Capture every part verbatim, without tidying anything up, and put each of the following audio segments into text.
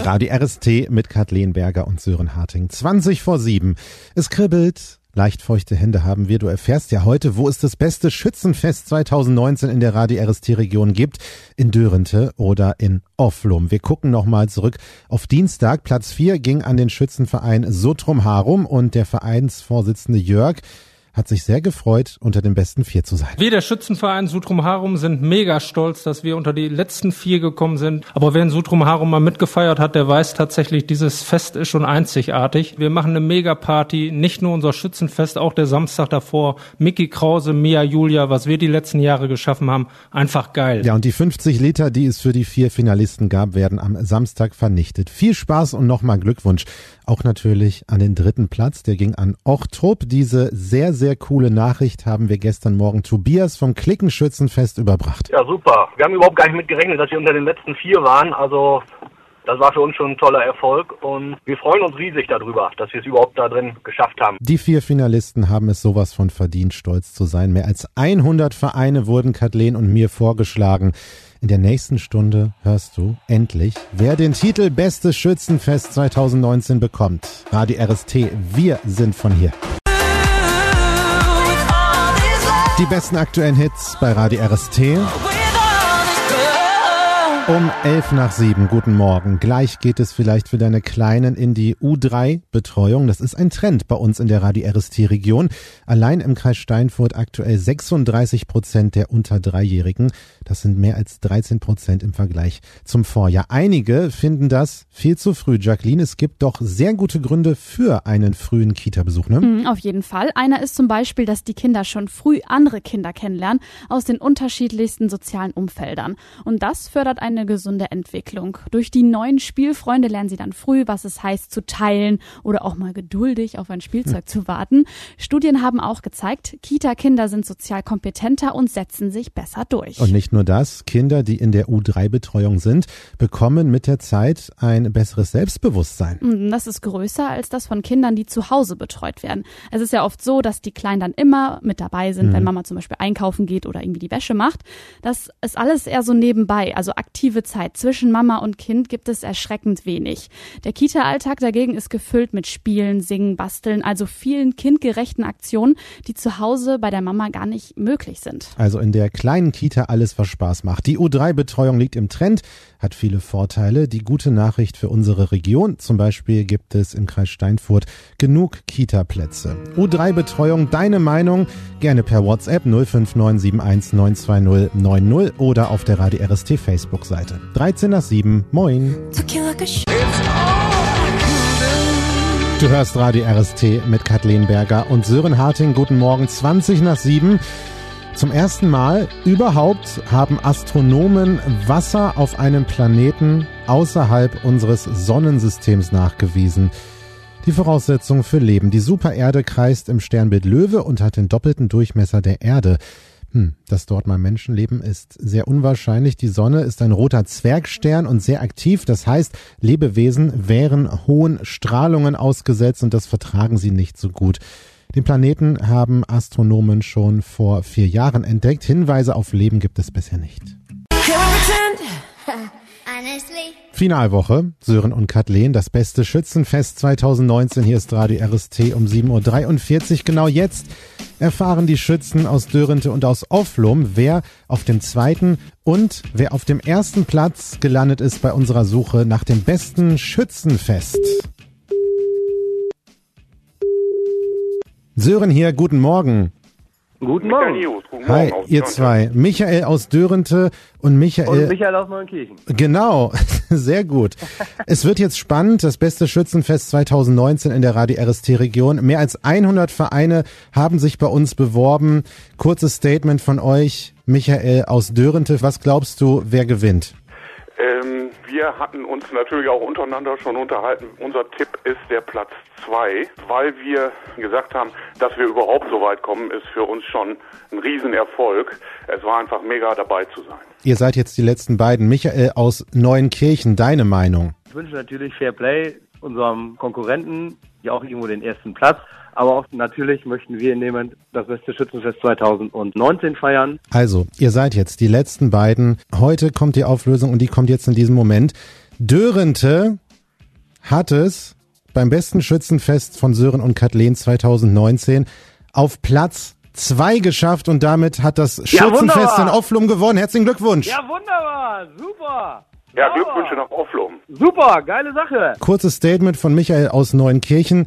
Radio R S T mit Kathleen Berger und Sören Harting. zwanzig vor sieben. Es kribbelt. Leicht feuchte Hände haben wir. Du erfährst ja heute, wo es das beste Schützenfest zwanzig neunzehn in der Radio R S T-Region gibt. In Dörente oder in Offlum. Wir gucken nochmal zurück auf Dienstag. Platz vier ging an den Schützenverein Sutrum Harum und der Vereinsvorsitzende Jörg hat sich sehr gefreut, unter den besten vier zu sein. Wir, der Schützenverein Sutrum Harum, sind mega stolz, dass wir unter die letzten vier gekommen sind. Aber wer in Sutrum Harum mal mitgefeiert hat, der weiß tatsächlich, dieses Fest ist schon einzigartig. Wir machen eine Mega-Party, nicht nur unser Schützenfest, auch der Samstag davor. Micky Krause, Mia Julia, was wir die letzten Jahre geschaffen haben, einfach geil. Ja, und die fünfzig Liter, die es für die vier Finalisten gab, werden am Samstag vernichtet. Viel Spaß und nochmal Glückwunsch. Auch natürlich an den dritten Platz, der ging an Ochtrup. Diese sehr, sehr coole Nachricht haben wir gestern Morgen Tobias vom Klickenschützenfest überbracht. Ja, super. Wir haben überhaupt gar nicht mit gerechnet, dass wir unter den letzten vier waren. Also das war für uns schon ein toller Erfolg und wir freuen uns riesig darüber, dass wir es überhaupt da drin geschafft haben. Die vier Finalisten haben es sowas von verdient, stolz zu sein. Mehr als hundert Vereine wurden Kathleen und mir vorgeschlagen. In der nächsten Stunde hörst du endlich, wer den Titel Bestes Schützenfest zwanzig neunzehn bekommt. Radio R S T, wir sind von hier. Die besten aktuellen Hits bei Radio R S T. Um elf nach sieben, guten Morgen. Gleich geht es vielleicht für deine Kleinen in die U drei Betreuung. Das ist ein Trend bei uns in der Radio R S T-Region. Allein im Kreis Steinfurt aktuell sechsunddreißig Prozent der unter Dreijährigen. Das sind mehr als dreizehn Prozent im Vergleich zum Vorjahr. Einige finden das viel zu früh. Jacqueline, es gibt doch sehr gute Gründe für einen frühen Kita-Besuch, ne? Mhm, auf jeden Fall. Einer ist zum Beispiel, dass die Kinder schon früh andere Kinder kennenlernen aus den unterschiedlichsten sozialen Umfeldern. Und das fördert ein eine gesunde Entwicklung. Durch die neuen Spielfreunde lernen sie dann früh, was es heißt zu teilen oder auch mal geduldig auf ein Spielzeug hm. zu warten. Studien haben auch gezeigt, Kita-Kinder sind sozial kompetenter und setzen sich besser durch. Und nicht nur das, Kinder, die in der U drei Betreuung sind, bekommen mit der Zeit ein besseres Selbstbewusstsein. Das ist größer als das von Kindern, die zu Hause betreut werden. Es ist ja oft so, dass die Kleinen dann immer mit dabei sind, hm. wenn Mama zum Beispiel einkaufen geht oder irgendwie die Wäsche macht. Das ist alles eher so nebenbei, also aktiv Zeit zwischen Mama und Kind gibt es erschreckend wenig. Der Kita-Alltag dagegen ist gefüllt mit Spielen, Singen, Basteln, also vielen kindgerechten Aktionen, die zu Hause bei der Mama gar nicht möglich sind. Also in der kleinen Kita alles, was Spaß macht. Die U drei Betreuung liegt im Trend, hat viele Vorteile. Die gute Nachricht für unsere Region, zum Beispiel gibt es im Kreis Steinfurt genug Kita-Plätze. U drei Betreuung, deine Meinung? Gerne per WhatsApp null fünf neun sieben eins neun zwei null neun null oder auf der Radio R S T Facebook-Seite. dreizehn nach sieben, moin. Du hörst Radio R S T mit Kathleen Berger und Sören Harting. Guten Morgen, zwanzig nach sieben. Zum ersten Mal überhaupt haben Astronomen Wasser auf einem Planeten außerhalb unseres Sonnensystems nachgewiesen. Die Voraussetzung für Leben. Die Supererde kreist im Sternbild Löwe und hat den doppelten Durchmesser der Erde. Hm, dass dort mal Menschen leben, ist sehr unwahrscheinlich. Die Sonne ist ein roter Zwergstern und sehr aktiv. Das heißt, Lebewesen wären hohen Strahlungen ausgesetzt und das vertragen sie nicht so gut. Den Planeten haben Astronomen schon vor vier Jahren entdeckt. Hinweise auf Leben gibt es bisher nicht. Finalwoche, Sören und Kathleen, das beste Schützenfest zwanzig neunzehn. Hier ist Radio R S T um sieben Uhr dreiundvierzig. Genau jetzt erfahren die Schützen aus Dörente und aus Offlum, wer auf dem zweiten und wer auf dem ersten Platz gelandet ist bei unserer Suche nach dem besten Schützenfest. Sören hier, guten Morgen. Guten Morgen. Guten Hi, Morgen ihr zwei. Michael aus Dörente und Michael... Und Michael aus Neunkirchen. Genau, sehr gut. Es wird jetzt spannend, das beste Schützenfest zwanzig neunzehn in der Radio R S T-Region. Mehr als hundert Vereine haben sich bei uns beworben. Kurzes Statement von euch, Michael aus Dörente. Was glaubst du, wer gewinnt? Ähm, wir hatten uns natürlich auch untereinander schon unterhalten. Unser Tipp ist der Platz zwei, weil wir gesagt haben, dass wir überhaupt so weit kommen, ist für uns schon ein Riesenerfolg. Es war einfach mega dabei zu sein. Ihr seid jetzt die letzten beiden. Michael aus Neunkirchen, deine Meinung? Ich wünsche natürlich Fair Play unserem Konkurrenten, ja auch irgendwo den ersten Platz. Aber auch natürlich möchten wir nehmen das beste Schützenfest zwanzig neunzehn feiern. Also, ihr seid jetzt die letzten beiden. Heute kommt die Auflösung und die kommt jetzt in diesem Moment. Dörente hat es beim besten Schützenfest von Sören und Kathleen zwanzig neunzehn auf Platz zwei geschafft und damit hat das Schützenfest in Offlum gewonnen. Herzlichen Glückwunsch. Ja, wunderbar, super. Ja, Glückwünsche nach Offlum. Super, geile Sache. Kurzes Statement von Michael aus Neuenkirchen.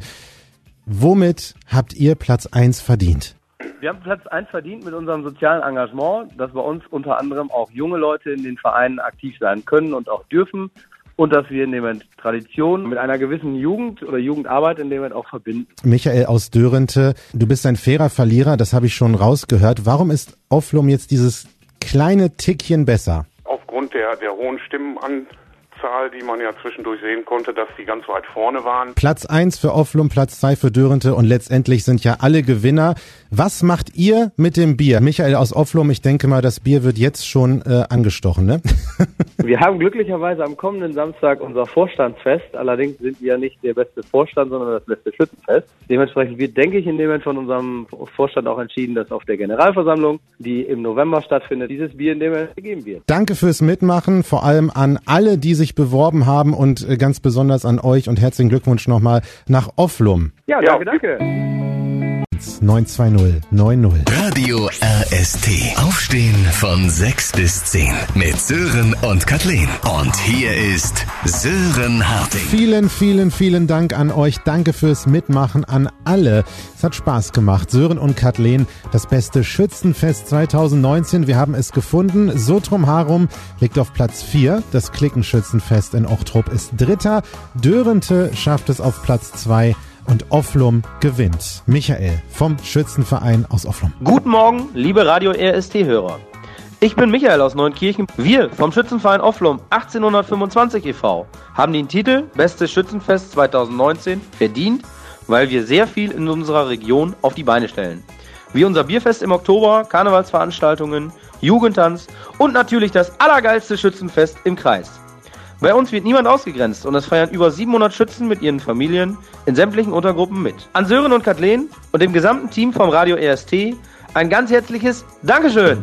Womit habt ihr Platz eins verdient? Wir haben Platz eins verdient mit unserem sozialen Engagement, dass bei uns unter anderem auch junge Leute in den Vereinen aktiv sein können und auch dürfen. Und dass wir in dem Moment Tradition mit einer gewissen Jugend oder Jugendarbeit in dem Moment auch verbinden. Michael aus Dörente, du bist ein fairer Verlierer, das habe ich schon rausgehört. Warum ist Offlum jetzt dieses kleine Tickchen besser? Aufgrund der, der hohen Stimmenanzahl, die man ja zwischendurch sehen konnte, dass die ganz weit vorne waren. Platz eins für Offlum, Platz zwei für Dörente und letztendlich sind ja alle Gewinner. Was macht ihr mit dem Bier? Michael aus Offlum, ich denke mal, das Bier wird jetzt schon äh, angestochen, ne? Wir haben glücklicherweise am kommenden Samstag unser Vorstandsfest. Allerdings sind wir ja nicht der beste Vorstand, sondern das beste Schützenfest. Dementsprechend wird, denke ich, in dem Moment von unserem Vorstand auch entschieden, dass auf der Generalversammlung, die im November stattfindet, dieses Bier in dem Moment gegeben wird. Danke fürs Mitmachen, vor allem an alle, die sich beworben haben und ganz besonders an euch und herzlichen Glückwunsch nochmal nach Offlum. Ja, danke, danke. neun zwei null neun null. Radio R S T. Aufstehen von sechs bis zehn mit Sören und Kathleen. Und hier ist Sören Harting. Vielen, vielen, vielen Dank an euch. Danke fürs Mitmachen an alle. Es hat Spaß gemacht. Sören und Kathleen, das beste Schützenfest zwanzig neunzehn. Wir haben es gefunden. Sotrum Harum liegt auf Platz vier. Das Klickenschützenfest in Ochtrup ist Dritter. Dörente schafft es auf Platz zwei. Und Offlum gewinnt. Michael vom Schützenverein aus Offlum. Guten Morgen, liebe Radio R S T-Hörer. Ich bin Michael aus Neuenkirchen. Wir vom Schützenverein Offlum achtzehnhundertfünfundzwanzig e V haben den Titel Bestes Schützenfest zwanzig neunzehn verdient, weil wir sehr viel in unserer Region auf die Beine stellen. Wie unser Bierfest im Oktober, Karnevalsveranstaltungen, Jugendtanz und natürlich das allergeilste Schützenfest im Kreis. Bei uns wird niemand ausgegrenzt und es feiern über siebenhundert Schützen mit ihren Familien in sämtlichen Untergruppen mit. An Sören und Kathleen und dem gesamten Team vom Radio R S T ein ganz herzliches Dankeschön.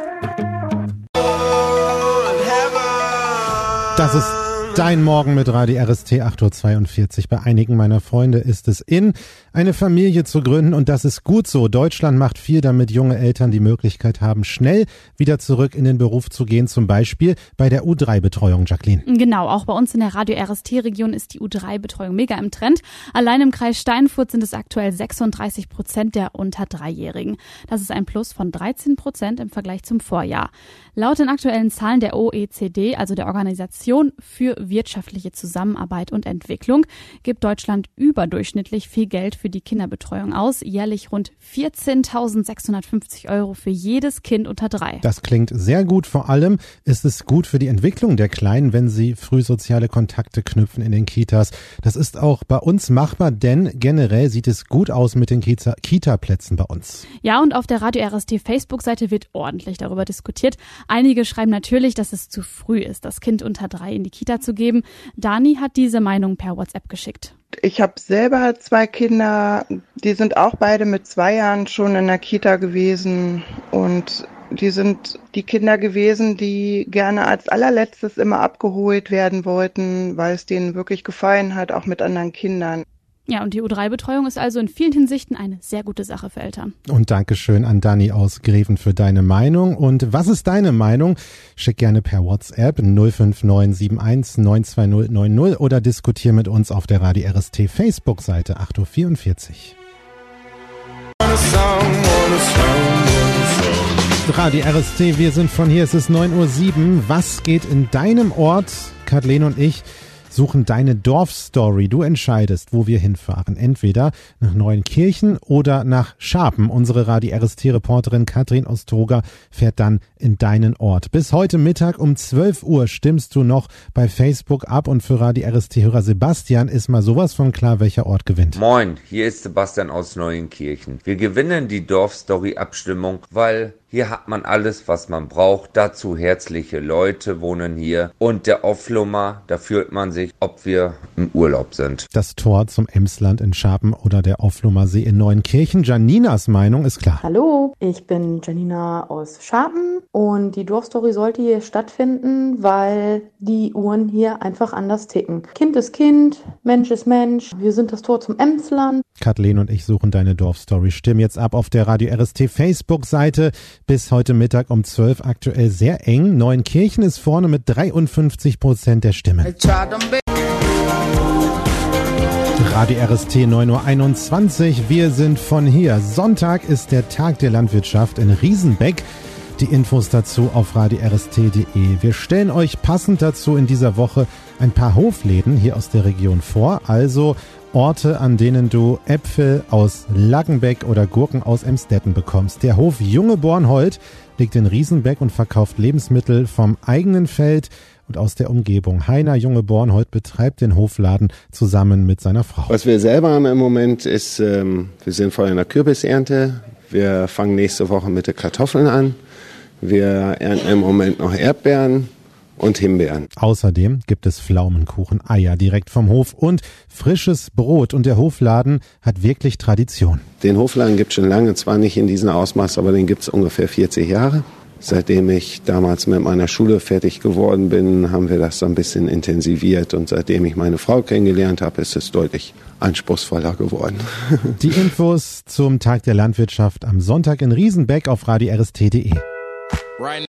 Das ist dein Morgen mit Radio R S T acht Uhr zweiundvierzig. Bei einigen meiner Freunde ist es in, eine Familie zu gründen und das ist gut so. Deutschland macht viel, damit junge Eltern die Möglichkeit haben, schnell wieder zurück in den Beruf zu gehen, zum Beispiel bei der U drei Betreuung, Jacqueline. Genau, auch bei uns in der Radio R S T-Region ist die U drei Betreuung mega im Trend. Allein im Kreis Steinfurt sind es aktuell sechsunddreißig Prozent der unter Dreijährigen. Das ist ein Plus von dreizehn Prozent im Vergleich zum Vorjahr. Laut den aktuellen Zahlen der O E C D, also der Organisation für wirtschaftliche Zusammenarbeit und Entwicklung, gibt Deutschland überdurchschnittlich viel Geld für die Kinderbetreuung aus, jährlich rund vierzehntausendsechshundertfünfzig Euro für jedes Kind unter drei. Das klingt sehr gut. Vor allem ist es gut für die Entwicklung der Kleinen, wenn sie früh soziale Kontakte knüpfen in den Kitas. Das ist auch bei uns machbar, denn generell sieht es gut aus mit den Kita- Kita-Plätzen bei uns. Ja, und auf der Radio R S T Facebook-Seite wird ordentlich darüber diskutiert. Einige schreiben natürlich, dass es zu früh ist, das Kind unter drei in die Kita zu geben. Dani hat diese Meinung per WhatsApp geschickt. Ich habe selber zwei Kinder, die sind auch beide mit zwei Jahren schon in der Kita gewesen und die sind die Kinder gewesen, die gerne als allerletztes immer abgeholt werden wollten, weil es denen wirklich gefallen hat, auch mit anderen Kindern. Ja, und die U drei Betreuung ist also in vielen Hinsichten eine sehr gute Sache für Eltern. Und Dankeschön an Dani aus Greven für deine Meinung. Und was ist deine Meinung? Schick gerne per WhatsApp null fünf neun sieben eins neun zwei null neun null oder diskutier mit uns auf der Radio R S T Facebook-Seite acht Uhr vierundvierzig. Radio R S T, wir sind von hier, es ist neun Uhr sieben. Was geht in deinem Ort? Kathleen und ich suchen deine Dorfstory. Du entscheidest, wo wir hinfahren. Entweder nach Neuenkirchen oder nach Scharpen. Unsere Radio R S T-Reporterin Katrin Ostroger fährt dann in deinen Ort. Bis heute Mittag um zwölf Uhr stimmst du noch bei Facebook ab und für Radio R S T-Hörer Sebastian ist mal sowas von klar, welcher Ort gewinnt. Moin, hier ist Sebastian aus Neuenkirchen. Wir gewinnen die Dorfstory-Abstimmung, weil Hier hat man alles, was man braucht. Dazu herzliche Leute wohnen hier. Und der Offlummer, da fühlt man sich, ob wir im Urlaub sind. Das Tor zum Emsland in Scharpen oder der Offlumer See in Neunkirchen. Janinas Meinung ist klar. Hallo, ich bin Janina aus Scharpen und die Dorfstory sollte hier stattfinden, weil die Uhren hier einfach anders ticken. Kind ist Kind, Mensch ist Mensch. Wir sind das Tor zum Emsland. Kathleen und ich suchen deine Dorfstory. Stimm jetzt ab auf der Radio R S T Facebook-Seite. Bis heute Mittag um zwölf, aktuell sehr eng. Neunkirchen ist vorne mit dreiundfünfzig Prozent der Stimmen. Radio R S T neun Uhr einundzwanzig, wir sind von hier. Sonntag ist der Tag der Landwirtschaft in Riesenbeck. Die Infos dazu auf radio r s t punkt d e. Wir stellen euch passend dazu in dieser Woche ein paar Hofläden hier aus der Region vor. Also Orte, an denen du Äpfel aus Laggenbeck oder Gurken aus Emstetten bekommst. Der Hof Junge Bornhold liegt in Riesenbeck und verkauft Lebensmittel vom eigenen Feld und aus der Umgebung. Heiner Junge Bornhold betreibt den Hofladen zusammen mit seiner Frau. Was wir selber haben im Moment ist, ähm, wir sind voll in der Kürbisernte. Wir fangen nächste Woche mit den Kartoffeln an. Wir ernten im Moment noch Erdbeeren und Himbeeren. Außerdem gibt es Pflaumenkuchen, Eier direkt vom Hof und frisches Brot. Und der Hofladen hat wirklich Tradition. Den Hofladen gibt es schon lange, zwar nicht in diesem Ausmaß, aber den gibt es ungefähr vierzig Jahre. Seitdem ich damals mit meiner Schule fertig geworden bin, haben wir das so ein bisschen intensiviert. Und seitdem ich meine Frau kennengelernt habe, ist es deutlich anspruchsvoller geworden. Die Infos zum Tag der Landwirtschaft am Sonntag in Riesenbeck auf radio r s t punkt d e.